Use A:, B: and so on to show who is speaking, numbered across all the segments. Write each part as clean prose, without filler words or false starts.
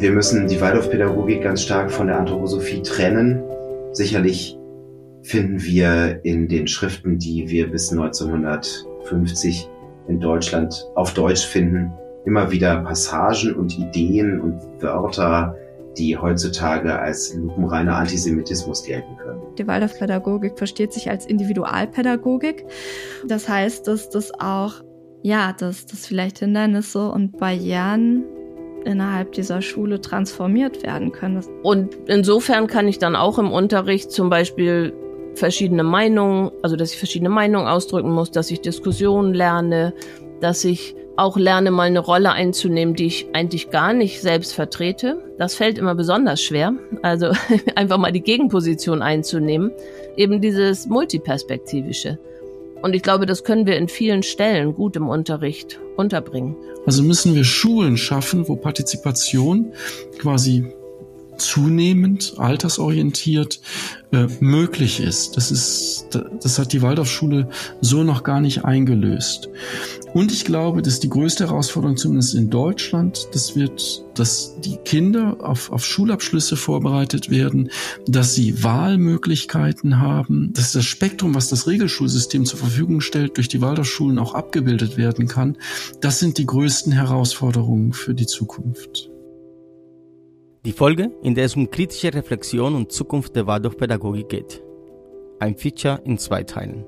A: Wir müssen die Waldorfpädagogik ganz stark von der Anthroposophie trennen. Sicherlich finden wir in den Schriften, die wir bis 1950 in Deutschland auf Deutsch finden, immer wieder Passagen und Ideen und Wörter, die heutzutage als lupenreiner Antisemitismus gelten können.
B: Die Waldorfpädagogik versteht sich als Individualpädagogik. Das heißt, dass das auch, dass vielleicht Hindernisse und Barrieren innerhalb dieser Schule transformiert werden können.
C: Und insofern kann ich dann auch im Unterricht zum Beispiel verschiedene Meinungen, also dass ich verschiedene Meinungen ausdrücken muss, dass ich Diskussionen lerne, dass ich auch lerne, mal eine Rolle einzunehmen, die ich eigentlich gar nicht selbst vertrete. Das fällt immer besonders schwer, also einfach mal die Gegenposition einzunehmen, eben dieses Multiperspektivische. Und ich glaube, das können wir in vielen Stellen gut im Unterricht unterbringen.
D: Also müssen wir Schulen schaffen, wo Partizipation quasi zunehmend altersorientiert möglich ist. Das hat die Waldorfschule so noch gar nicht eingelöst. Und ich glaube, dass die größte Herausforderung, zumindest in Deutschland, dass die Kinder auf Schulabschlüsse vorbereitet werden, dass sie Wahlmöglichkeiten haben, dass das Spektrum, was das Regelschulsystem zur Verfügung stellt, durch die Waldorfschulen auch abgebildet werden kann. Das sind die größten Herausforderungen für die Zukunft.
E: Die Folge, in der es um kritische Reflexion und Zukunft der Waldorfpädagogik geht. Ein Feature in 2 Teilen.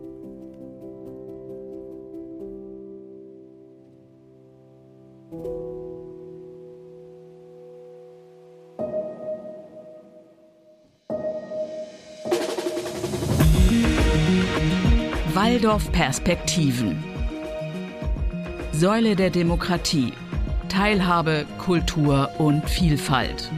F: Waldorf-Perspektiven. Säule der Demokratie. Teilhabe, Kultur und Vielfalt.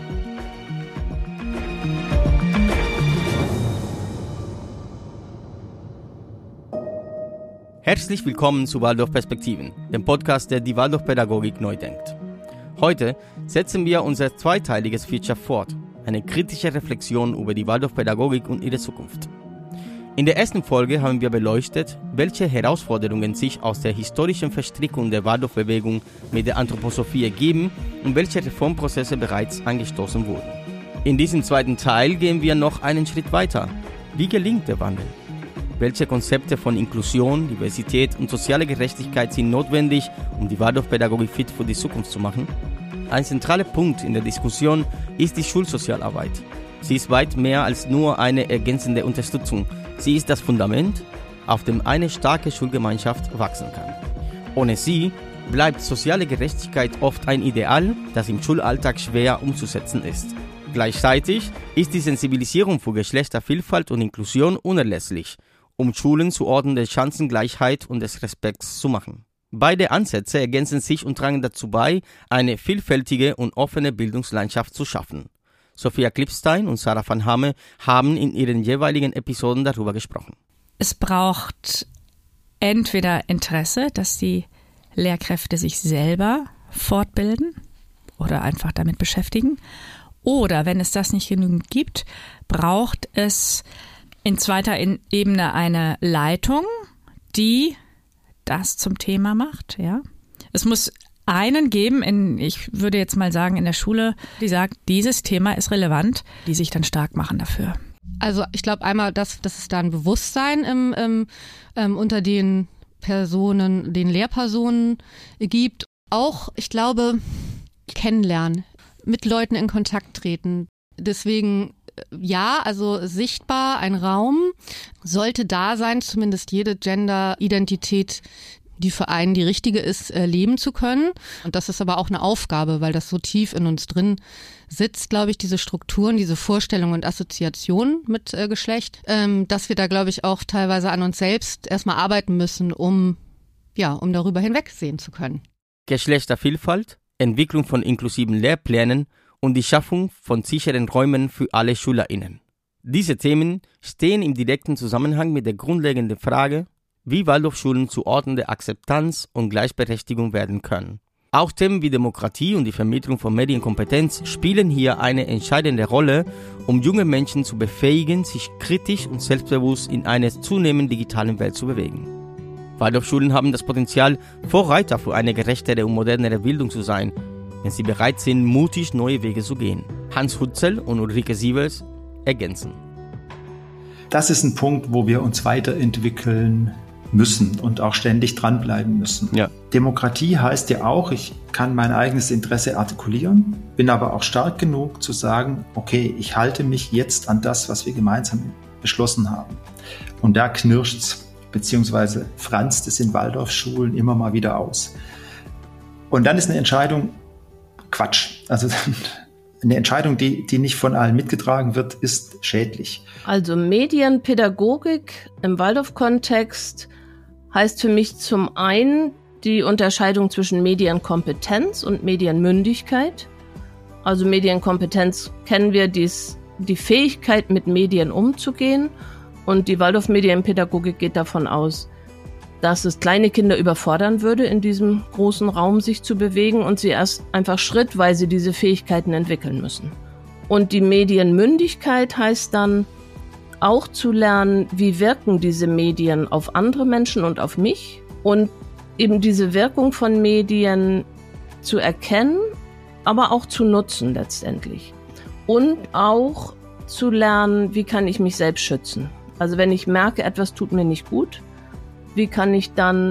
E: Herzlich willkommen zu Waldorf-Perspektiven, dem Podcast, der die Waldorfpädagogik neu denkt. Heute setzen wir unser zweiteiliges Feature fort, eine kritische Reflexion über die Waldorfpädagogik und ihre Zukunft. In der ersten Folge haben wir beleuchtet, welche Herausforderungen sich aus der historischen Verstrickung der Waldorfbewegung mit der Anthroposophie ergeben und welche Reformprozesse bereits angestoßen wurden. In diesem zweiten Teil gehen wir noch einen Schritt weiter. Wie gelingt der Wandel? Welche Konzepte von Inklusion, Diversität und sozialer Gerechtigkeit sind notwendig, um die Waldorfpädagogik fit für die Zukunft zu machen? Ein zentraler Punkt in der Diskussion ist die Schulsozialarbeit. Sie ist weit mehr als nur eine ergänzende Unterstützung. Sie ist das Fundament, auf dem eine starke Schulgemeinschaft wachsen kann. Ohne sie bleibt soziale Gerechtigkeit oft ein Ideal, das im Schulalltag schwer umzusetzen ist. Gleichzeitig ist die Sensibilisierung für Geschlechtervielfalt und Inklusion unerlässlich, um Schulen zu Orten der Chancengleichheit und des Respekts zu machen. Beide Ansätze ergänzen sich und tragen dazu bei, eine vielfältige und offene Bildungslandschaft zu schaffen. Sophia Klipstein und Sarah van Hamme haben in ihren jeweiligen Episoden darüber gesprochen.
G: Es braucht entweder Interesse, dass die Lehrkräfte sich selber fortbilden oder einfach damit beschäftigen. Oder wenn es das nicht genügend gibt, braucht es in zweiter Ebene eine Leitung, die das zum Thema macht. Ja, es muss einen geben, ich würde jetzt mal sagen, in der Schule, die sagt, dieses Thema ist relevant, die sich dann stark machen dafür.
H: Also ich glaube einmal, dass es da ein Bewusstsein unter den Personen, den Lehrpersonen gibt. Auch, ich glaube, kennenlernen, mit Leuten in Kontakt treten. Deswegen ja, also sichtbar, ein Raum sollte da sein, zumindest jede Gender-Identität, die für einen die richtige ist, leben zu können. Und das ist aber auch eine Aufgabe, weil das so tief in uns drin sitzt, glaube ich, diese Strukturen, diese Vorstellungen und Assoziationen mit Geschlecht, dass wir da, glaube ich, auch teilweise an uns selbst erstmal arbeiten müssen, um darüber hinwegsehen zu können.
E: Geschlechtervielfalt, Entwicklung von inklusiven Lehrplänen und die Schaffung von sicheren Räumen für alle SchülerInnen. Diese Themen stehen im direkten Zusammenhang mit der grundlegenden Frage, wie Waldorfschulen zu Orten der Akzeptanz und Gleichberechtigung werden können. Auch Themen wie Demokratie und die Vermittlung von Medienkompetenz spielen hier eine entscheidende Rolle, um junge Menschen zu befähigen, sich kritisch und selbstbewusst in einer zunehmend digitalen Welt zu bewegen. Waldorfschulen haben das Potenzial, Vorreiter für eine gerechtere und modernere Bildung zu sein. wenn sie bereit sind, mutig neue Wege zu gehen. Hans Hutzel und Ulrike Sievers ergänzen.
I: Das ist ein Punkt, wo wir uns weiterentwickeln müssen und auch ständig dranbleiben müssen.
E: Ja.
I: Demokratie heißt ja auch, ich kann mein eigenes Interesse artikulieren, bin aber auch stark genug zu sagen, okay, ich halte mich jetzt an das, was wir gemeinsam beschlossen haben. Und da knirscht's, beziehungsweise franzt es in Waldorfschulen immer mal wieder aus. Und dann ist eine Entscheidung Quatsch. Also eine Entscheidung, die nicht von allen mitgetragen wird, ist schädlich.
C: Also Medienpädagogik im Waldorf-Kontext heißt für mich zum einen die Unterscheidung zwischen Medienkompetenz und Medienmündigkeit. Also Medienkompetenz kennen wir, die Fähigkeit, mit Medien umzugehen. Und die Waldorf-Medienpädagogik geht davon aus, dass es kleine Kinder überfordern würde, in diesem großen Raum sich zu bewegen und sie erst einfach schrittweise diese Fähigkeiten entwickeln müssen. Und die Medienmündigkeit heißt dann auch zu lernen, wie wirken diese Medien auf andere Menschen und auf mich und eben diese Wirkung von Medien zu erkennen, aber auch zu nutzen letztendlich. Und auch zu lernen, wie kann ich mich selbst schützen. Also wenn ich merke, etwas tut mir nicht gut, wie kann ich dann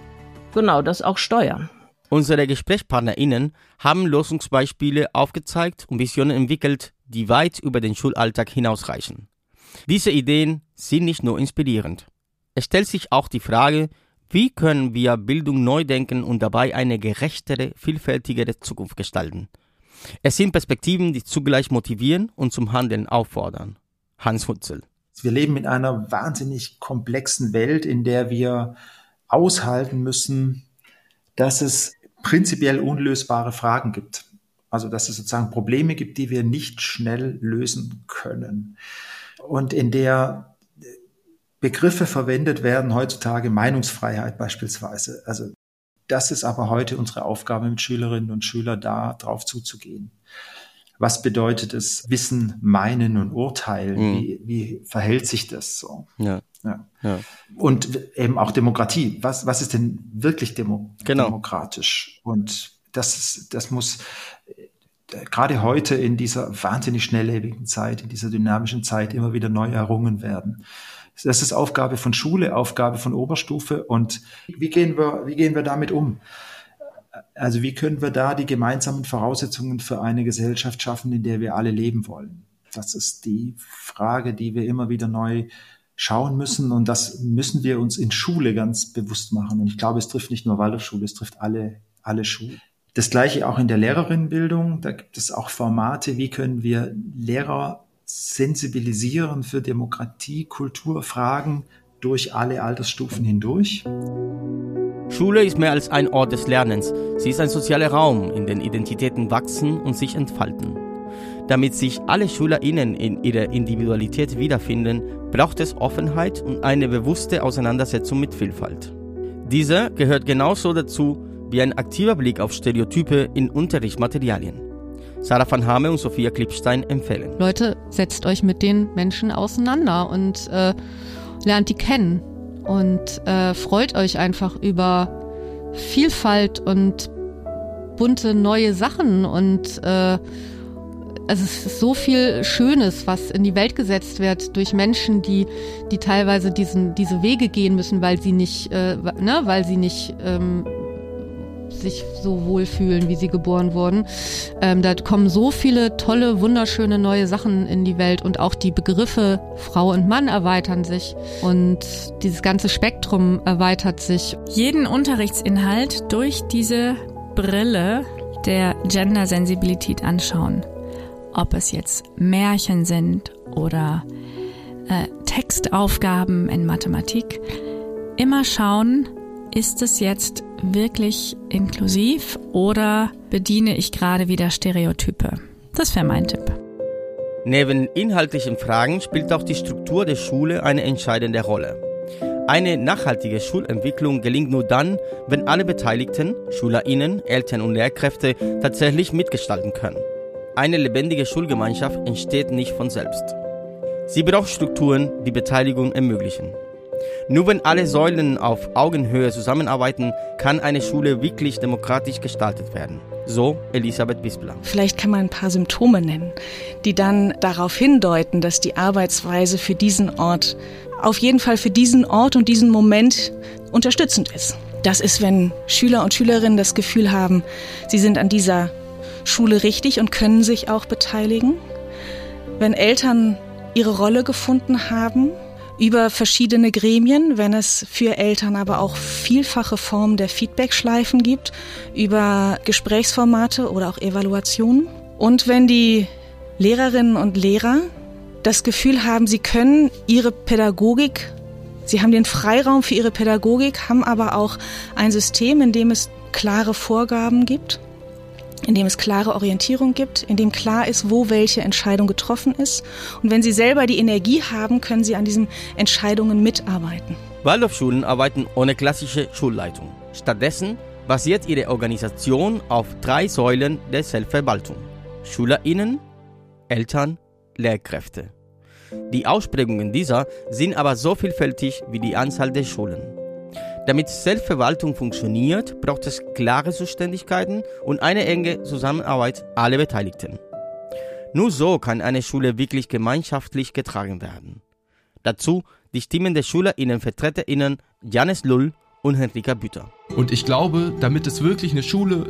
C: das auch steuern?
E: Unsere GesprächspartnerInnen haben Lösungsbeispiele aufgezeigt und Visionen entwickelt, die weit über den Schulalltag hinausreichen. Diese Ideen sind nicht nur inspirierend. Es stellt sich auch die Frage, wie können wir Bildung neu denken und dabei eine gerechtere, vielfältigere Zukunft gestalten? Es sind Perspektiven, die zugleich motivieren und zum Handeln auffordern. Hans Hutzel.
I: Wir leben in einer wahnsinnig komplexen Welt, in der wir aushalten müssen, dass es prinzipiell unlösbare Fragen gibt. Also dass es sozusagen Probleme gibt, die wir nicht schnell lösen können. Und in der Begriffe verwendet werden heutzutage, Meinungsfreiheit beispielsweise. Also das ist aber heute unsere Aufgabe mit Schülerinnen und Schülern, da drauf zuzugehen. Was bedeutet es, Wissen, Meinen und Urteilen? Wie verhält sich das so?
E: Ja.
I: Und eben auch Demokratie. Was ist denn wirklich demokratisch? Und das muss gerade heute in dieser wahnsinnig schnelllebigen Zeit, in dieser dynamischen Zeit immer wieder neu errungen werden. Das ist Aufgabe von Schule, Aufgabe von Oberstufe. Und wie gehen wir damit um? Also wie können wir da die gemeinsamen Voraussetzungen für eine Gesellschaft schaffen, in der wir alle leben wollen? Das ist die Frage, die wir immer wieder neu schauen müssen. Und das müssen wir uns in Schule ganz bewusst machen. Und ich glaube, es trifft nicht nur Waldorfschule, es trifft alle Schulen. Das Gleiche auch in der Lehrerinnenbildung. Da gibt es auch Formate, wie können wir Lehrer sensibilisieren für Demokratie, Kulturfragen durch alle Altersstufen hindurch.
E: Schule ist mehr als ein Ort des Lernens. Sie ist ein sozialer Raum, in dem Identitäten wachsen und sich entfalten. Damit sich alle SchülerInnen in ihrer Individualität wiederfinden, braucht es Offenheit und eine bewusste Auseinandersetzung mit Vielfalt. Diese gehört genauso dazu wie ein aktiver Blick auf Stereotype in Unterrichtsmaterialien. Sarah van Hame und Sophia Klippstein empfehlen.
H: Leute, setzt euch mit den Menschen auseinander und lernt die kennen. Und freut euch einfach über Vielfalt und bunte neue Sachen. Und es ist so viel Schönes, was in die Welt gesetzt wird durch Menschen, die teilweise diese Wege gehen müssen, weil sie nicht sich so wohlfühlen, wie sie geboren wurden. Da kommen so viele tolle, wunderschöne neue Sachen in die Welt und auch die Begriffe Frau und Mann erweitern sich und dieses ganze Spektrum erweitert sich.
G: Jeden Unterrichtsinhalt durch diese Brille der Gendersensibilität anschauen. Ob es jetzt Märchen sind oder Textaufgaben in Mathematik. Immer schauen, ist es jetzt wirklich inklusiv oder bediene ich gerade wieder Stereotype? Das wäre mein Tipp.
E: Neben inhaltlichen Fragen spielt auch die Struktur der Schule eine entscheidende Rolle. Eine nachhaltige Schulentwicklung gelingt nur dann, wenn alle Beteiligten, SchülerInnen, Eltern und Lehrkräfte, tatsächlich mitgestalten können. Eine lebendige Schulgemeinschaft entsteht nicht von selbst. Sie braucht Strukturen, die Beteiligung ermöglichen. Nur wenn alle Säulen auf Augenhöhe zusammenarbeiten, kann eine Schule wirklich demokratisch gestaltet werden. So Elisabeth Bispler.
F: Vielleicht kann man ein paar Symptome nennen, die dann darauf hindeuten, dass die Arbeitsweise für diesen Ort, auf jeden Fall für diesen Ort und diesen Moment unterstützend ist. Das ist, wenn Schüler und Schülerinnen das Gefühl haben, sie sind an dieser Schule richtig und können sich auch beteiligen. Wenn Eltern ihre Rolle gefunden haben, über verschiedene Gremien, wenn es für Eltern aber auch vielfache Formen der Feedback-Schleifen gibt, über Gesprächsformate oder auch Evaluationen. Und wenn die Lehrerinnen und Lehrer das Gefühl haben, sie können ihre Pädagogik, sie haben den Freiraum für ihre Pädagogik, haben aber auch ein System, in dem es klare Vorgaben gibt, in dem es klare Orientierung gibt, in dem klar ist, wo welche Entscheidung getroffen ist. Und wenn sie selber die Energie haben, können sie an diesen Entscheidungen mitarbeiten.
E: Waldorfschulen arbeiten ohne klassische Schulleitung. Stattdessen basiert ihre Organisation auf 3 Säulen der Selbstverwaltung: SchülerInnen, Eltern, Lehrkräfte. Die Ausprägungen dieser sind aber so vielfältig wie die Anzahl der Schulen. Damit Selbstverwaltung funktioniert, braucht es klare Zuständigkeiten und eine enge Zusammenarbeit aller Beteiligten. Nur so kann eine Schule wirklich gemeinschaftlich getragen werden. Dazu die Stimmen der SchülerInnen-VertreterInnen Janis Lull und Henrika Büter.
J: Und ich glaube, damit es wirklich eine Schule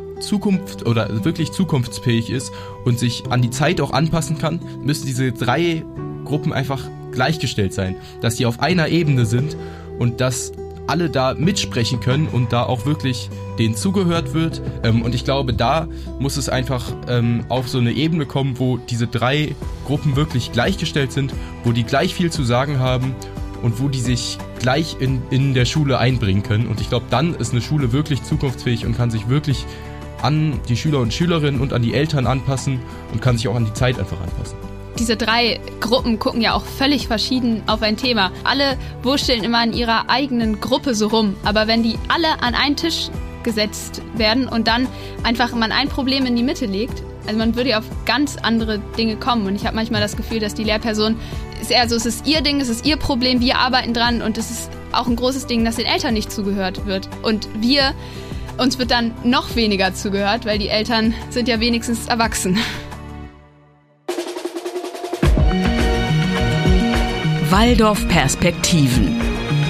J: wirklich zukunftsfähig ist und sich an die Zeit auch anpassen kann, müssen diese 3 Gruppen einfach gleichgestellt sein. Dass die auf einer Ebene sind und dass alle da mitsprechen können und da auch wirklich denen zugehört wird. Und ich glaube, da muss es einfach auf so eine Ebene kommen, wo diese 3 Gruppen wirklich gleichgestellt sind, wo die gleich viel zu sagen haben und wo die sich gleich in der Schule einbringen können. Und ich glaube, dann ist eine Schule wirklich zukunftsfähig und kann sich wirklich an die Schüler und Schülerinnen und an die Eltern anpassen und kann sich auch an die Zeit einfach anpassen.
K: Diese 3 Gruppen gucken ja auch völlig verschieden auf ein Thema. Alle wurschteln immer in ihrer eigenen Gruppe so rum. Aber wenn die alle an einen Tisch gesetzt werden und dann einfach man ein Problem in die Mitte legt, also man würde ja auf ganz andere Dinge kommen. Und ich habe manchmal das Gefühl, dass die Lehrperson, ist eher so, es ist ihr Ding, es ist ihr Problem, wir arbeiten dran. Und es ist auch ein großes Ding, dass den Eltern nicht zugehört wird. Und uns wird dann noch weniger zugehört, weil die Eltern sind ja wenigstens erwachsen.
F: Waldorf-Perspektiven.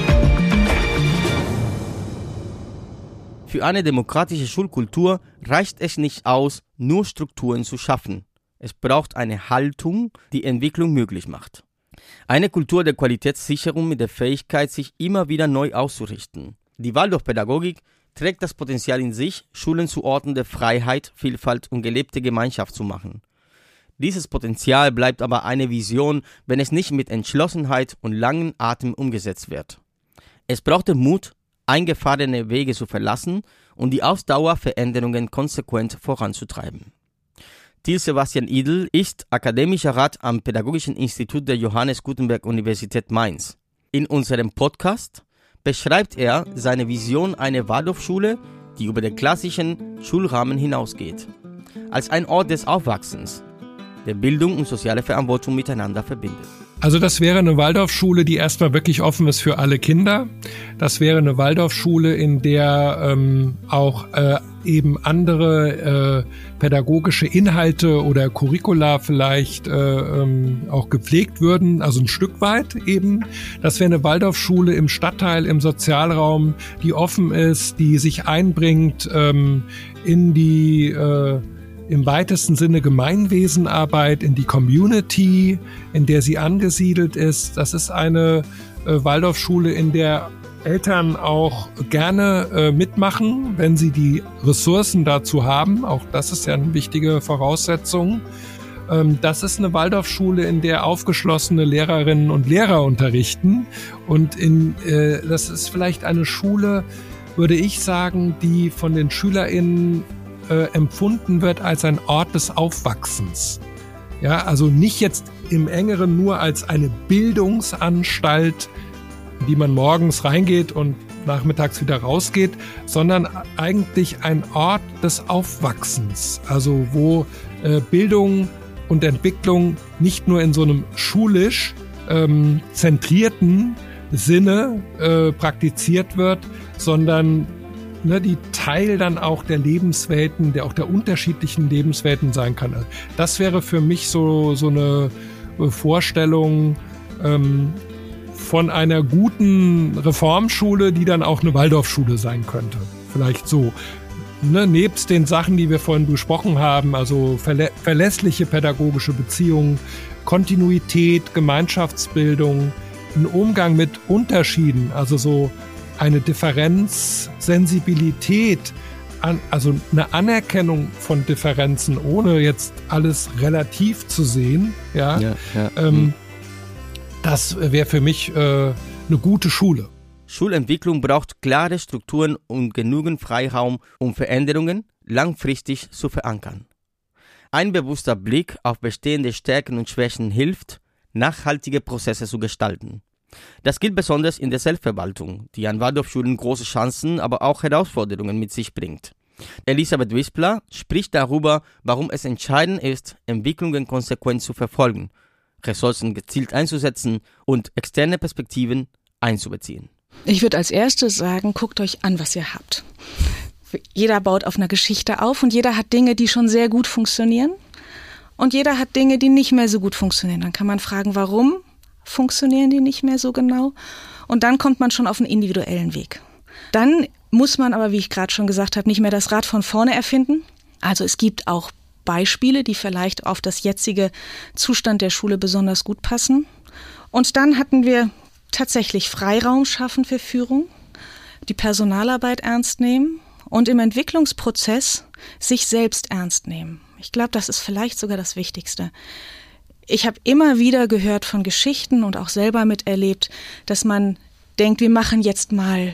E: Für eine demokratische Schulkultur reicht es nicht aus, nur Strukturen zu schaffen. Es braucht eine Haltung, die Entwicklung möglich macht. Eine Kultur der Qualitätssicherung mit der Fähigkeit, sich immer wieder neu auszurichten. Die Waldorfpädagogik trägt das Potenzial in sich, Schulen zu Orten der Freiheit, Vielfalt und gelebte Gemeinschaft zu machen. Dieses Potenzial bleibt aber eine Vision, wenn es nicht mit Entschlossenheit und langem Atem umgesetzt wird. Es braucht den Mut, eingefahrene Wege zu verlassen und die Ausdauer, Veränderungen konsequent voranzutreiben. Till Sebastian Idel ist akademischer Rat am Pädagogischen Institut der Johannes Gutenberg Universität Mainz. In unserem Podcast beschreibt er seine Vision einer Waldorfschule, die über den klassischen Schulrahmen hinausgeht, als ein Ort des Aufwachsens, der Bildung und soziale Verantwortung miteinander verbindet.
L: Also das wäre eine Waldorfschule, die erstmal wirklich offen ist für alle Kinder. Das wäre eine Waldorfschule, in der auch eben andere pädagogische Inhalte oder Curricula vielleicht auch gepflegt würden, also ein Stück weit eben. Das wäre eine Waldorfschule im Stadtteil, im Sozialraum, die offen ist, die sich einbringt in die im weitesten Sinne Gemeinwesenarbeit, in die Community, in der sie angesiedelt ist. Das ist eine Waldorfschule, in der Eltern auch gerne mitmachen, wenn sie die Ressourcen dazu haben. Auch das ist ja eine wichtige Voraussetzung. Das ist eine Waldorfschule, in der aufgeschlossene Lehrerinnen und Lehrer unterrichten. Und das ist vielleicht eine Schule, würde ich sagen, die von den SchülerInnen empfunden wird als ein Ort des Aufwachsens. Ja, also nicht jetzt im Engeren nur als eine Bildungsanstalt, in die man morgens reingeht und nachmittags wieder rausgeht, sondern eigentlich ein Ort des Aufwachsens. Also wo Bildung und Entwicklung nicht nur in so einem schulisch zentrierten Sinne praktiziert wird, sondern die Teil dann auch der Lebenswelten, der unterschiedlichen Lebenswelten sein kann. Das wäre für mich so eine Vorstellung von einer guten Reformschule, die dann auch eine Waldorfschule sein könnte. Vielleicht so. Nebst den Sachen, die wir vorhin besprochen haben, also verlässliche pädagogische Beziehungen, Kontinuität, Gemeinschaftsbildung, ein Umgang mit Unterschieden, also so eine Differenz, Sensibilität, also eine Anerkennung von Differenzen, ohne jetzt alles relativ zu sehen, das wäre für mich eine gute Schule.
E: Schulentwicklung braucht klare Strukturen und genügend Freiraum, um Veränderungen langfristig zu verankern. Ein bewusster Blick auf bestehende Stärken und Schwächen hilft, nachhaltige Prozesse zu gestalten. Das gilt besonders in der Selbstverwaltung, die an Waldorfschulen große Chancen, aber auch Herausforderungen mit sich bringt. Elisabeth Wispler spricht darüber, warum es entscheidend ist, Entwicklungen konsequent zu verfolgen, Ressourcen gezielt einzusetzen und externe Perspektiven einzubeziehen.
F: Ich würde als erstes sagen, guckt euch an, was ihr habt. Jeder baut auf einer Geschichte auf und jeder hat Dinge, die schon sehr gut funktionieren und jeder hat Dinge, die nicht mehr so gut funktionieren. Dann kann man fragen, warum funktionieren die nicht mehr so genau? Und dann kommt man schon auf einen individuellen Weg. Dann muss man aber, wie ich gerade schon gesagt habe, nicht mehr das Rad von vorne erfinden. Also es gibt auch Beispiele, die vielleicht auf das jetzige Zustand der Schule besonders gut passen. Und dann hatten wir tatsächlich Freiraum schaffen für Führung, die Personalarbeit ernst nehmen und im Entwicklungsprozess sich selbst ernst nehmen. Ich glaube, das ist vielleicht sogar das Wichtigste. Ich habe immer wieder gehört von Geschichten und auch selber miterlebt, dass man denkt, wir gehen jetzt mal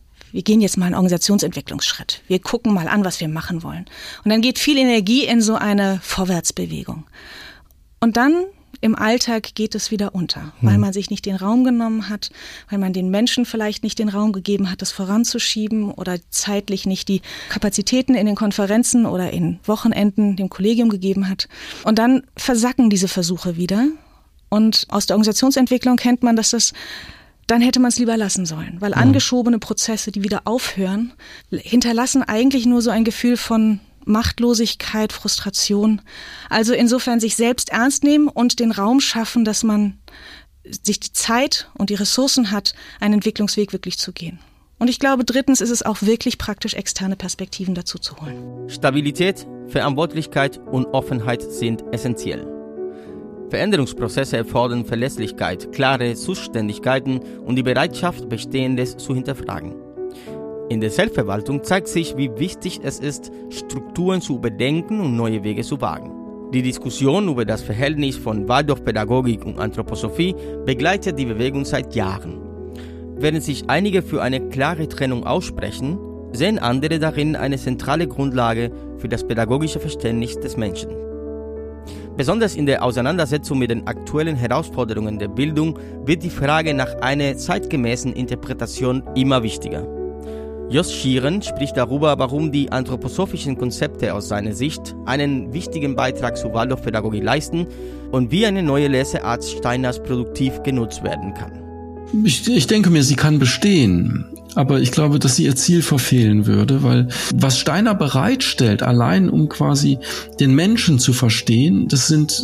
F: einen Organisationsentwicklungsschritt. Wir gucken mal an, was wir machen wollen. Und dann geht viel Energie in so eine Vorwärtsbewegung. Und dann im Alltag geht es wieder unter, weil man sich nicht den Raum genommen hat, weil man den Menschen vielleicht nicht den Raum gegeben hat, das voranzuschieben oder zeitlich nicht die Kapazitäten in den Konferenzen oder in Wochenenden dem Kollegium gegeben hat. Und dann versacken diese Versuche wieder. Und aus der Organisationsentwicklung kennt man, dann hätte man es lieber lassen sollen, weil angeschobene Prozesse, die wieder aufhören, hinterlassen eigentlich nur so ein Gefühl von Machtlosigkeit, Frustration. Also insofern sich selbst ernst nehmen und den Raum schaffen, dass man sich die Zeit und die Ressourcen hat, einen Entwicklungsweg wirklich zu gehen. Und ich glaube, drittens ist es auch wirklich praktisch, externe Perspektiven dazu zu holen.
E: Stabilität, Verantwortlichkeit und Offenheit sind essentiell. Veränderungsprozesse erfordern Verlässlichkeit, klare Zuständigkeiten und die Bereitschaft, Bestehendes zu hinterfragen. In der Selbstverwaltung zeigt sich, wie wichtig es ist, Strukturen zu überdenken und neue Wege zu wagen. Die Diskussion über das Verhältnis von Waldorfpädagogik und Anthroposophie begleitet die Bewegung seit Jahren. Während sich einige für eine klare Trennung aussprechen, sehen andere darin eine zentrale Grundlage für das pädagogische Verständnis des Menschen. Besonders in der Auseinandersetzung mit den aktuellen Herausforderungen der Bildung wird die Frage nach einer zeitgemäßen Interpretation immer wichtiger. Jos Schieren spricht darüber, warum die anthroposophischen Konzepte aus seiner Sicht einen wichtigen Beitrag zur Waldorfpädagogik leisten und wie eine neue Leseart Steiners produktiv genutzt werden kann.
D: Ich denke mir, sie kann bestehen, aber ich glaube, dass sie ihr Ziel verfehlen würde, weil was Steiner bereitstellt, allein um quasi den Menschen zu verstehen, das sind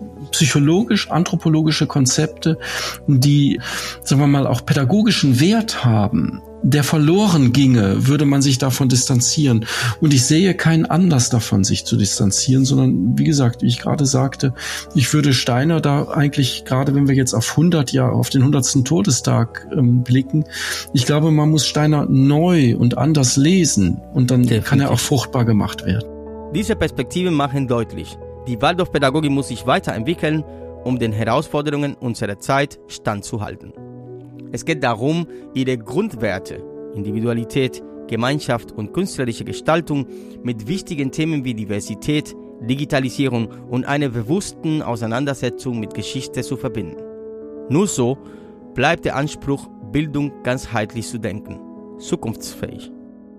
D: psychologisch-anthropologische Konzepte, die, sagen wir mal, auch pädagogischen Wert haben. Der verloren ginge, würde man sich davon distanzieren. Und ich sehe keinen Anlass davon, sich zu distanzieren, sondern, wie gesagt, wie ich gerade sagte, ich würde Steiner da eigentlich, gerade wenn wir jetzt auf 100 Jahre, auf den 100. Todestag blicken, ich glaube, man muss Steiner neu und anders lesen und dann kann er auch fruchtbar gemacht werden.
E: Diese Perspektiven machen deutlich, die Waldorfpädagogik muss sich weiterentwickeln, um den Herausforderungen unserer Zeit standzuhalten. Es geht darum, ihre Grundwerte, Individualität, Gemeinschaft und künstlerische Gestaltung mit wichtigen Themen wie Diversität, Digitalisierung und einer bewussten Auseinandersetzung mit Geschichte zu verbinden. Nur so bleibt der Anspruch, Bildung ganzheitlich zu denken, zukunftsfähig.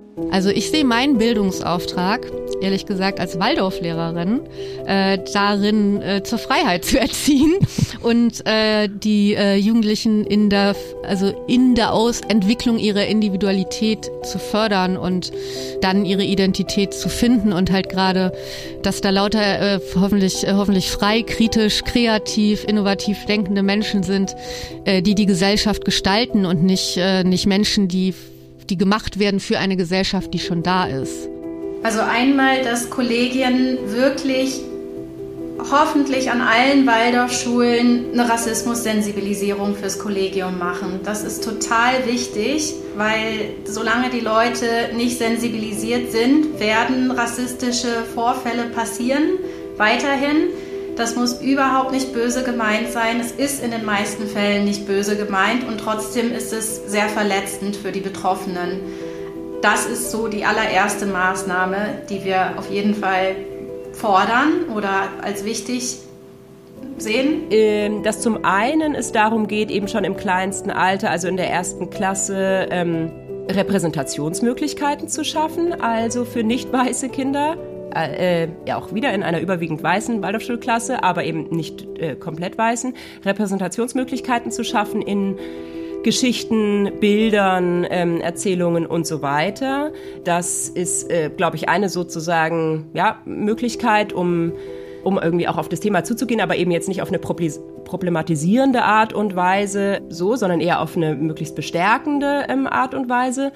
H: Also ich sehe meinen Bildungsauftrag, ehrlich gesagt, als Waldorflehrerin, darin zur Freiheit zu erziehen und die Jugendlichen in der Entwicklung ihrer Individualität zu fördern und dann ihre Identität zu finden und halt gerade, dass da lauter hoffentlich frei, kritisch, kreativ, innovativ denkende Menschen sind, die Gesellschaft gestalten und nicht Menschen, die gemacht werden für eine Gesellschaft, die schon da ist.
M: Also einmal, dass Kollegien wirklich hoffentlich an allen Waldorfschulen eine Rassismussensibilisierung fürs Kollegium machen. Das ist total wichtig, weil solange die Leute nicht sensibilisiert sind, werden rassistische Vorfälle passieren, weiterhin. Das muss überhaupt nicht böse gemeint sein. Es ist in den meisten Fällen nicht böse gemeint und trotzdem ist es sehr verletzend für die Betroffenen. Das ist so die allererste Maßnahme, die wir auf jeden Fall fordern oder als wichtig sehen.
N: Dass zum einen es darum geht, eben schon im kleinsten Alter, also in der 1. Klasse, Repräsentationsmöglichkeiten zu schaffen, also für nicht weiße Kinder. Ja auch wieder in einer überwiegend weißen Waldorfschulklasse, aber eben nicht komplett weißen, Repräsentationsmöglichkeiten zu schaffen in Geschichten, Bildern, Erzählungen und so weiter. Das ist, glaube ich, eine sozusagen Möglichkeit, um irgendwie auch auf das Thema zuzugehen, aber eben jetzt nicht auf eine problematisierende Art und Weise so, sondern eher auf eine möglichst bestärkende Art und Weise.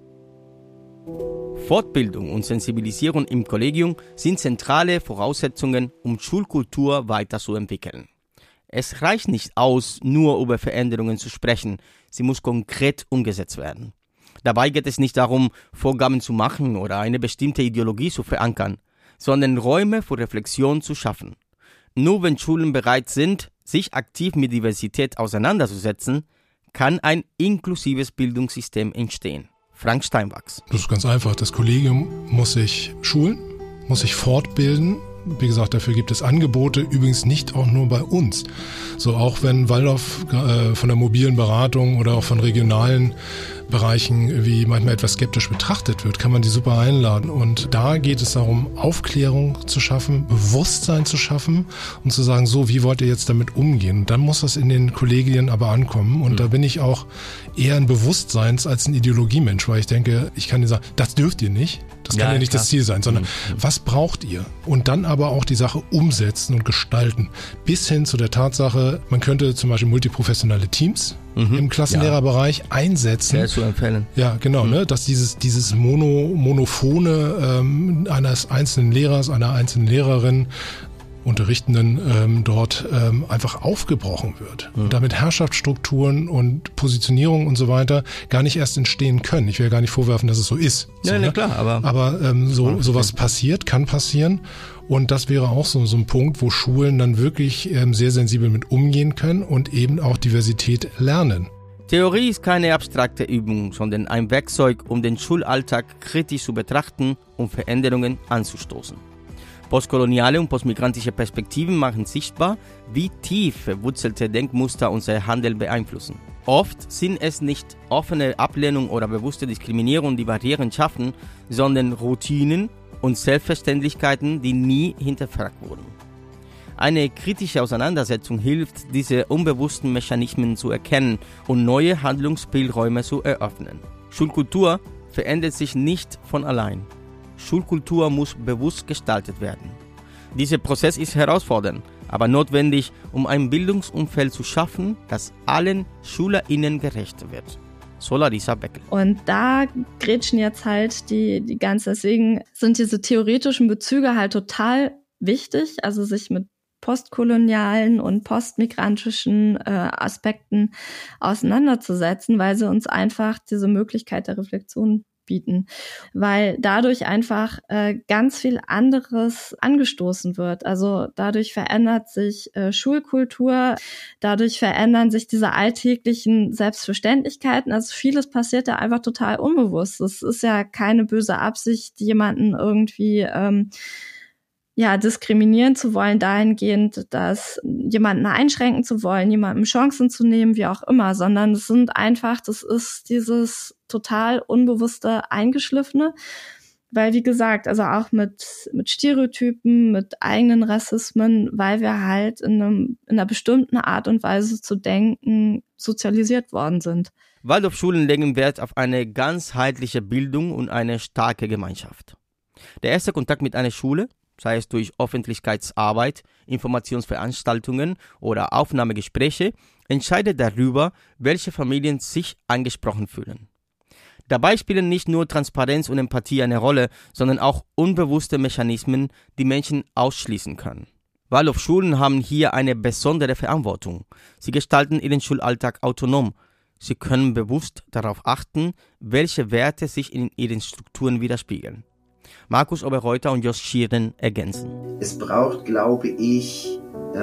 E: Fortbildung und Sensibilisierung im Kollegium sind zentrale Voraussetzungen, um Schulkultur weiterzuentwickeln. Es reicht nicht aus, nur über Veränderungen zu sprechen, sie muss konkret umgesetzt werden. Dabei geht es nicht darum, Vorgaben zu machen oder eine bestimmte Ideologie zu verankern, sondern Räume für Reflexion zu schaffen. Nur wenn Schulen bereit sind, sich aktiv mit Diversität auseinanderzusetzen, kann ein inklusives Bildungssystem entstehen. Frank Steinwachs.
O: Das ist ganz einfach. Das Kollegium muss sich schulen, muss sich fortbilden. Wie gesagt, dafür gibt es Angebote, übrigens nicht auch nur bei uns. So auch wenn Waldorf von der mobilen Beratung oder auch von regionalen Bereichen wie manchmal etwas skeptisch betrachtet wird, kann man die super einladen. Und da geht es darum, Aufklärung zu schaffen, Bewusstsein zu schaffen und zu sagen, so, wie wollt ihr jetzt damit umgehen? Und dann muss das in den Kollegien aber ankommen. Und da bin ich auch eher ein Bewusstseins- als ein Ideologiemensch, weil ich denke, ich kann dir sagen, das dürft ihr nicht. Das kann ja nicht das Ziel sein, sondern was braucht ihr? Und dann aber auch die Sache umsetzen und gestalten. Bis hin zu der Tatsache, man könnte zum Beispiel multiprofessionelle Teams im Klassenlehrerbereich einsetzen.
E: Sehr zu empfehlen.
O: Ja, genau, ne, dass dieses Monophone eines einzelnen Lehrers, einer einzelnen Lehrerin, Unterrichtenden dort einfach aufgebrochen wird. Und damit Herrschaftsstrukturen und Positionierung und so weiter gar nicht erst entstehen können. Ich will gar nicht vorwerfen, dass es so ist. So,
E: ja, klar,
O: aber sowas kann passieren. Und das wäre auch so ein Punkt, wo Schulen dann wirklich sehr sensibel mit umgehen können und eben auch Diversität lernen.
E: Theorie ist keine abstrakte Übung, sondern ein Werkzeug, um den Schulalltag kritisch zu betrachten und Veränderungen anzustoßen. Postkoloniale und postmigrantische Perspektiven machen sichtbar, wie tief verwurzelte Denkmuster unser Handeln beeinflussen. Oft sind es nicht offene Ablehnung oder bewusste Diskriminierung, die Barrieren schaffen, sondern Routinen und Selbstverständlichkeiten, die nie hinterfragt wurden. Eine kritische Auseinandersetzung hilft, diese unbewussten Mechanismen zu erkennen und neue Handlungsspielräume zu eröffnen. Schulkultur verändert sich nicht von allein. Schulkultur muss bewusst gestaltet werden. Dieser Prozess ist herausfordernd, aber notwendig, um ein Bildungsumfeld zu schaffen, das allen SchülerInnen gerecht wird. So Larissa Beckel.
B: Und da grätschen jetzt halt die ganz, deswegen sind diese theoretischen Bezüge halt total wichtig, also sich mit postkolonialen und postmigrantischen Aspekten auseinanderzusetzen, weil sie uns einfach diese Möglichkeit der Reflexion bieten, weil dadurch einfach ganz viel anderes angestoßen wird. Also dadurch verändert sich Schulkultur, dadurch verändern sich diese alltäglichen Selbstverständlichkeiten. Also vieles passiert da einfach total unbewusst. Es ist ja keine böse Absicht, jemanden irgendwie diskriminieren zu wollen dahingehend, dass jemanden einschränken zu wollen, jemandem Chancen zu nehmen, wie auch immer, sondern das ist dieses total unbewusste Eingeschliffene, weil, wie gesagt, also auch mit Stereotypen, mit eigenen Rassismen, weil wir halt in einer bestimmten Art und Weise zu denken sozialisiert worden sind.
E: Waldorfschulen legen Wert auf eine ganzheitliche Bildung und eine starke Gemeinschaft. Der erste Kontakt mit einer Schule, sei es durch Öffentlichkeitsarbeit, Informationsveranstaltungen oder Aufnahmegespräche, entscheidet darüber, welche Familien sich angesprochen fühlen. Dabei spielen nicht nur Transparenz und Empathie eine Rolle, sondern auch unbewusste Mechanismen, die Menschen ausschließen können. Waldorfschulen haben hier eine besondere Verantwortung. Sie gestalten ihren Schulalltag autonom. Sie können bewusst darauf achten, welche Werte sich in ihren Strukturen widerspiegeln. Markus Oberreuter und Jos Schieren ergänzen.
A: Es braucht, glaube ich,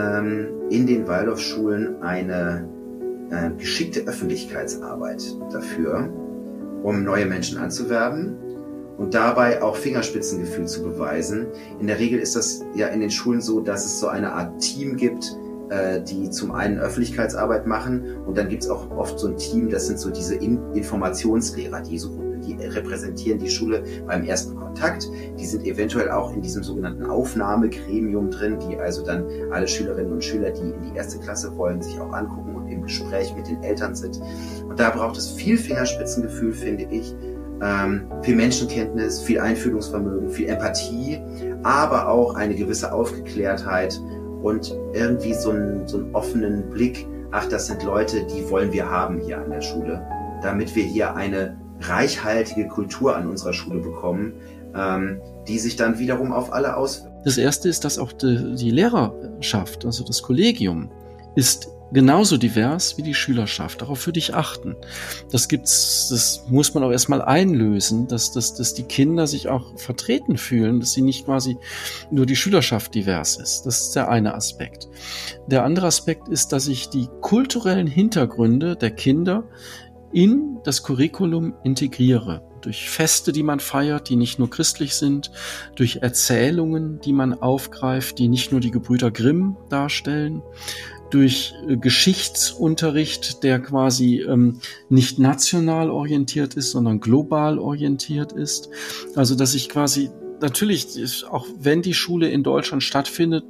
A: in den Waldorfschulen eine geschickte Öffentlichkeitsarbeit dafür, um neue Menschen anzuwerben und dabei auch Fingerspitzengefühl zu beweisen. In der Regel ist das ja in den Schulen so, dass es so eine Art Team gibt, die zum einen Öffentlichkeitsarbeit machen und dann gibt es auch oft so ein Team, das sind so diese Informationslehrer, die repräsentieren die Schule beim ersten Kontakt. Die sind eventuell auch in diesem sogenannten Aufnahmegremium drin, die also dann alle Schülerinnen und Schüler, die in die erste Klasse wollen, sich auch angucken und im Gespräch mit den Eltern sind. Und da braucht es viel Fingerspitzengefühl, finde ich, viel Menschenkenntnis, viel Einfühlungsvermögen, viel Empathie, aber auch eine gewisse Aufgeklärtheit und irgendwie so einen offenen Blick, ach, das sind Leute, die wollen wir haben hier an der Schule, damit wir hier eine reichhaltige Kultur an unserer Schule bekommen, die sich dann wiederum auf alle auswirkt.
D: Das Erste ist, dass auch die Lehrerschaft, also das Kollegium, ist genauso divers wie die Schülerschaft. Darauf würde ich achten. Das muss man auch erstmal einlösen, dass die Kinder sich auch vertreten fühlen, dass sie nicht quasi nur die Schülerschaft divers ist. Das ist der eine Aspekt. Der andere Aspekt ist, dass ich die kulturellen Hintergründe der Kinder in das Curriculum integriere. Durch Feste, die man feiert, die nicht nur christlich sind, durch Erzählungen, die man aufgreift, die nicht nur die Gebrüder Grimm darstellen, durch Geschichtsunterricht, der quasi nicht national orientiert ist, sondern global orientiert ist. Also dass ich quasi, natürlich, auch wenn die Schule in Deutschland stattfindet,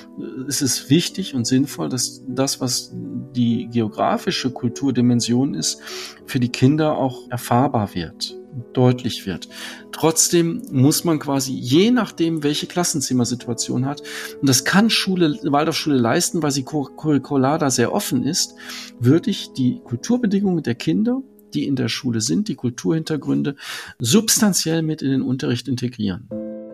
D: ist es wichtig und sinnvoll, dass das, was die geografische Kulturdimension ist, für die Kinder auch erfahrbar wird, deutlich wird. Trotzdem muss man quasi, je nachdem, welche Klassenzimmersituation hat, und das kann Waldorfschule leisten, weil sie curricular da sehr offen ist, würde ich die Kulturbedingungen der Kinder, die in der Schule sind, die Kulturhintergründe, substanziell mit in den Unterricht integrieren.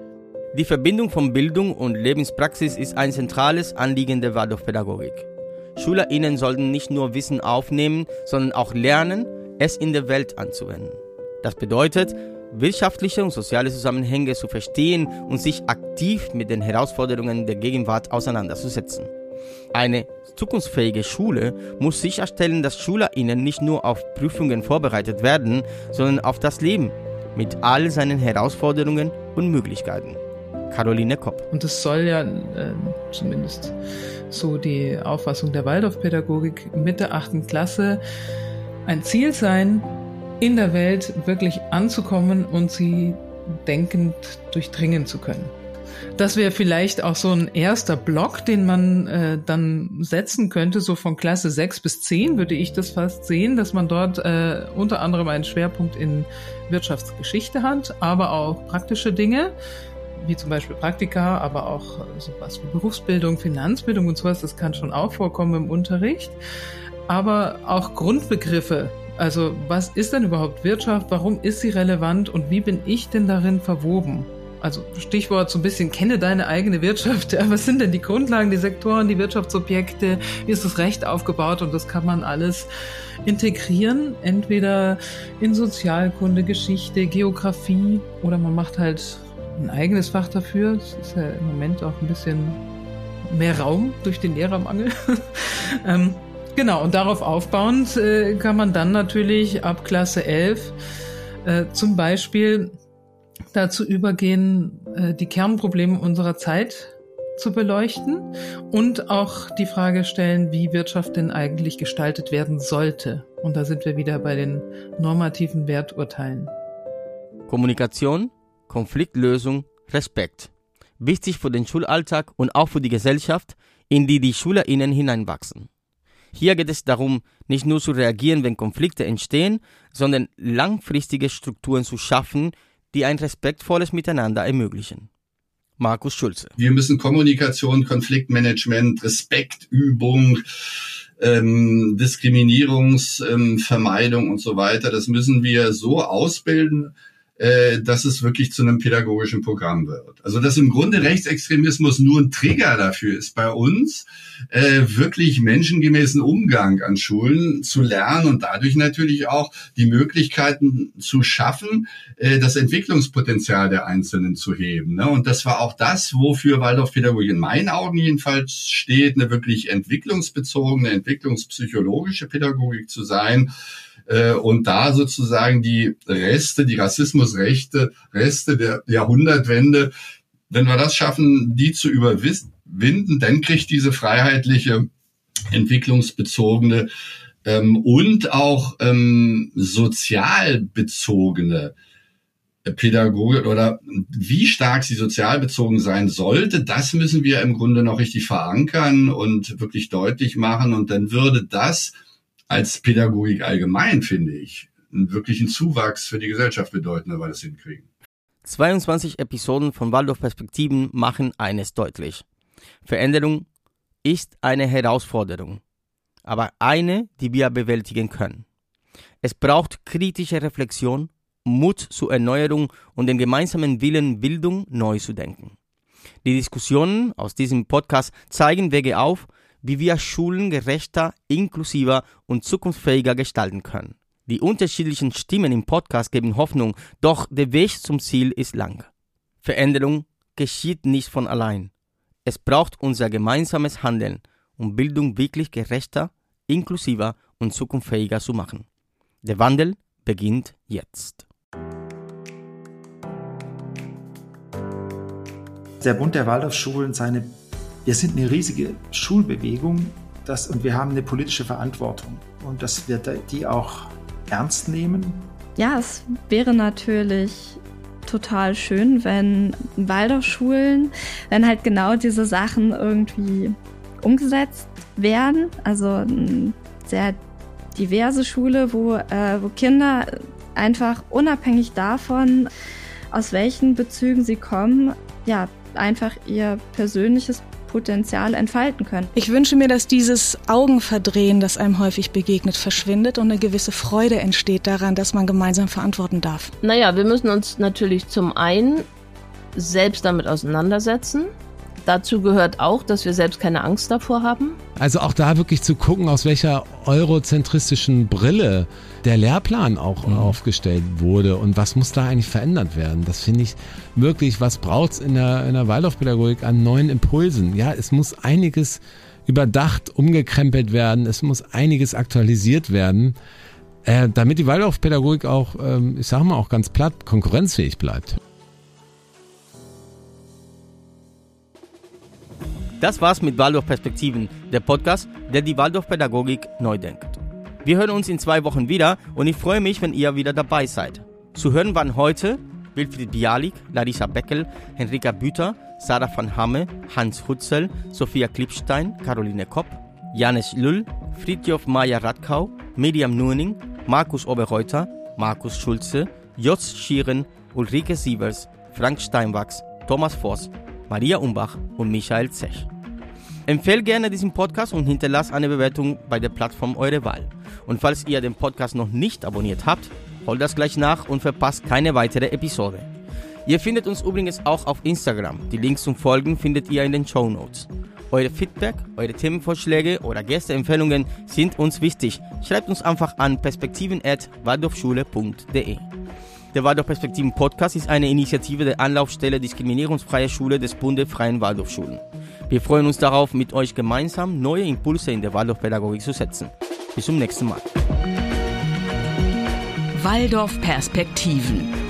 E: Die Verbindung von Bildung und Lebenspraxis ist ein zentrales Anliegen der Waldorfpädagogik. SchülerInnen sollten nicht nur Wissen aufnehmen, sondern auch lernen, es in der Welt anzuwenden. Das bedeutet, wirtschaftliche und soziale Zusammenhänge zu verstehen und sich aktiv mit den Herausforderungen der Gegenwart auseinanderzusetzen. Eine zukunftsfähige Schule muss sicherstellen, dass SchülerInnen nicht nur auf Prüfungen vorbereitet werden, sondern auf das Leben mit all seinen Herausforderungen und Möglichkeiten. Caroline Kopp.
P: Und es soll ja zumindest so die Auffassung der Waldorfpädagogik mit der 8. Klasse ein Ziel sein, in der Welt wirklich anzukommen und sie denkend durchdringen zu können. Das wäre vielleicht auch so ein erster Block, den man dann setzen könnte, so von Klasse 6 bis 10 würde ich das fast sehen, dass man dort unter anderem einen Schwerpunkt in Wirtschaftsgeschichte hat, aber auch praktische Dinge, wie zum Beispiel Praktika, aber auch sowas wie Berufsbildung, Finanzbildung und sowas, das kann schon auch vorkommen im Unterricht. Aber auch Grundbegriffe, also was ist denn überhaupt Wirtschaft, warum ist sie relevant und wie bin ich denn darin verwoben? Also Stichwort so ein bisschen, kenne deine eigene Wirtschaft. Ja, was sind denn die Grundlagen, die Sektoren, die Wirtschaftsobjekte, wie ist das Recht aufgebaut? Und das kann man alles integrieren, entweder in Sozialkunde, Geschichte, Geografie oder man macht halt ein eigenes Fach dafür. Es ist ja im Moment auch ein bisschen mehr Raum durch den Lehrermangel. Genau, und darauf aufbauend kann man dann natürlich ab Klasse 11 zum Beispiel dazu übergehen, die Kernprobleme unserer Zeit zu beleuchten und auch die Frage stellen, wie Wirtschaft denn eigentlich gestaltet werden sollte. Und da sind wir wieder bei den normativen Werturteilen.
E: Kommunikation, Konfliktlösung, Respekt. Wichtig für den Schulalltag und auch für die Gesellschaft, in die die SchülerInnen hineinwachsen. Hier geht es darum, nicht nur zu reagieren, wenn Konflikte entstehen, sondern langfristige Strukturen zu schaffen, die ein respektvolles Miteinander ermöglichen. Markus Schulze.
Q: Wir müssen Kommunikation, Konfliktmanagement, Respektübung, Diskriminierungsvermeidung und so weiter, das müssen wir so ausbilden, dass es wirklich zu einem pädagogischen Programm wird. Also dass im Grunde Rechtsextremismus nur ein Trigger dafür ist, bei uns wirklich menschengemäßen Umgang an Schulen zu lernen und dadurch natürlich auch die Möglichkeiten zu schaffen, das Entwicklungspotenzial der Einzelnen zu heben. Und das war auch das, wofür Waldorfpädagogik in meinen Augen jedenfalls steht, eine wirklich entwicklungsbezogene, entwicklungspsychologische Pädagogik zu sein. Und da sozusagen die Rassismusreste der Jahrhundertwende, wenn wir das schaffen, die zu überwinden, dann kriegt diese freiheitliche, entwicklungsbezogene und auch sozial bezogene Pädagogik oder wie stark sie sozial bezogen sein sollte, das müssen wir im Grunde noch richtig verankern und wirklich deutlich machen. Und dann würde das als Pädagogik allgemein, finde ich, einen wirklichen Zuwachs für die Gesellschaft bedeuten, wenn wir das hinkriegen.
E: 22 Episoden von Waldorf Perspektiven machen eines deutlich. Veränderung ist eine Herausforderung, aber eine, die wir bewältigen können. Es braucht kritische Reflexion, Mut zur Erneuerung und den gemeinsamen Willen, Bildung neu zu denken. Die Diskussionen aus diesem Podcast zeigen Wege auf, wie wir Schulen gerechter, inklusiver und zukunftsfähiger gestalten können. Die unterschiedlichen Stimmen im Podcast geben Hoffnung, doch der Weg zum Ziel ist lang. Veränderung geschieht nicht von allein. Es braucht unser gemeinsames Handeln, um Bildung wirklich gerechter, inklusiver und zukunftsfähiger zu machen. Der Wandel beginnt jetzt.
I: Der Bund der Waldorfschulen, wir sind eine riesige Schulbewegung und wir haben eine politische Verantwortung und dass wir die auch ernst nehmen.
B: Ja, es wäre natürlich total schön, wenn Waldorfschulen, wenn halt genau diese Sachen irgendwie umgesetzt werden. Also eine sehr diverse Schule, wo Kinder einfach unabhängig davon, aus welchen Bezügen sie kommen, ja, einfach ihr persönliches Potenzial entfalten können.
F: Ich wünsche mir, dass dieses Augenverdrehen, das einem häufig begegnet, verschwindet und eine gewisse Freude entsteht daran, dass man gemeinsam verantworten darf.
C: Naja, wir müssen uns natürlich zum einen selbst damit auseinandersetzen. Dazu gehört auch, dass wir selbst keine Angst davor haben.
R: Also auch da wirklich zu gucken, aus welcher eurozentristischen Brille der Lehrplan auch aufgestellt wurde und was muss da eigentlich verändert werden. Das finde ich wirklich, was braucht es in der Waldorfpädagogik an neuen Impulsen. Ja, es muss einiges überdacht, umgekrempelt werden, es muss einiges aktualisiert werden, damit die Waldorfpädagogik auch, ich sage mal auch ganz platt, konkurrenzfähig bleibt.
E: Das war's mit Waldorf Perspektiven, der Podcast, der die Waldorfpädagogik neu denkt. Wir hören uns in 2 Wochen wieder und ich freue mich, wenn ihr wieder dabei seid. Zu hören waren heute Wilfried Bialik, Larissa Beckel, Henrika Büter, Sarah van Hamme, Hans Hutzel, Sophia Klippstein, Caroline Kopp, Janis Lüll, Fridtjof Meyer-Radkau, Miriam Nurning, Markus Oberreuter, Markus Schulze, Jos Schieren, Ulrike Sievers, Frank Steinwachs, Thomas Voss, Maria Umbach und Michael Zech. Empfehlt gerne diesen Podcast und hinterlasst eine Bewertung bei der Plattform eurer Wahl. Und falls ihr den Podcast noch nicht abonniert habt, holt das gleich nach und verpasst keine weitere Episode. Ihr findet uns übrigens auch auf Instagram. Die Links zum Folgen findet ihr in den Shownotes. Eure Feedback, eure Themenvorschläge oder Gästeempfehlungen sind uns wichtig. Schreibt uns einfach an perspektiven@waldorfschule.de. Der Waldorf Perspektiven Podcast ist eine Initiative der Anlaufstelle Diskriminierungsfreie Schule des Bundes Freien Waldorfschulen. Wir freuen uns darauf, mit euch gemeinsam neue Impulse in der Waldorfpädagogik zu setzen. Bis zum nächsten Mal.
S: Waldorf Perspektiven.